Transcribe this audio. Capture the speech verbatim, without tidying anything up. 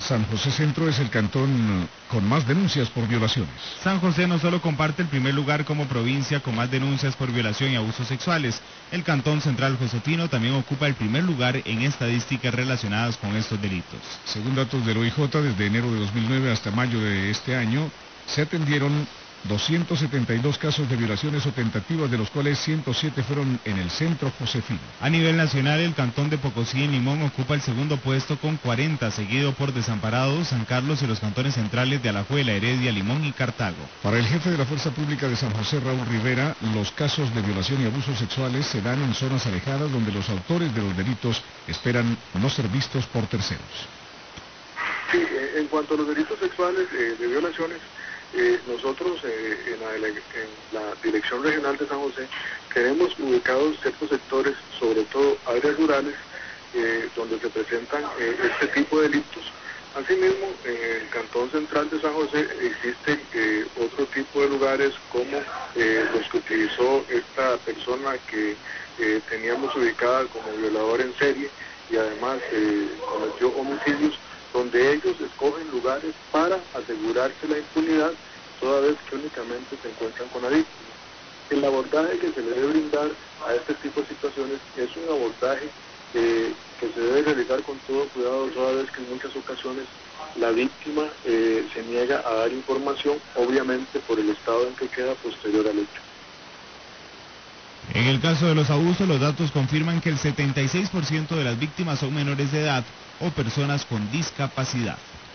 San José Centro es el cantón con más denuncias por violaciones. San José no solo comparte el primer lugar como provincia con más denuncias por violación y abusos sexuales, el cantón central josefino también ocupa el primer lugar en estadísticas relacionadas con estos delitos. Según datos del O I J, desde enero de dos mil nueve hasta mayo de este año, se atendieron doscientos setenta y dos casos de violaciones o tentativas, de los cuales ciento siete fueron en el centro josefino. A nivel nacional, el cantón de Pocosí en Limón ocupa el segundo puesto con cuarenta, seguido por Desamparados, San Carlos y los cantones centrales de Alajuela, Heredia, Limón y Cartago. Para el jefe de la Fuerza Pública de San José, Raúl Rivera, los casos de violación y abusos sexuales se dan en zonas alejadas donde los autores de los delitos esperan no ser vistos por terceros. Sí, en cuanto a los delitos sexuales eh, de violaciones, Eh, nosotros eh, en, la, en la Dirección Regional de San José tenemos ubicados ciertos sectores, sobre todo áreas rurales, eh, donde se presentan eh, este tipo de delitos. Asimismo, en el Cantón Central de San José existen eh, otro tipo de lugares como eh, los que utilizó esta persona que eh, teníamos ubicada como violador en serie y además eh, cometió homicidios, donde ellos escogen lugares para asegurarse la impunidad, toda vez que únicamente se encuentran con la víctima. El abordaje que se le debe brindar a este tipo de situaciones es un abordaje eh, que se debe realizar con todo cuidado, toda vez que en muchas ocasiones la víctima eh, se niega a dar información, obviamente por el estado en que queda posterior al hecho. En el caso de los abusos, los datos confirman que el setenta y seis por ciento de las víctimas son menores de edad o personas con discapacidad.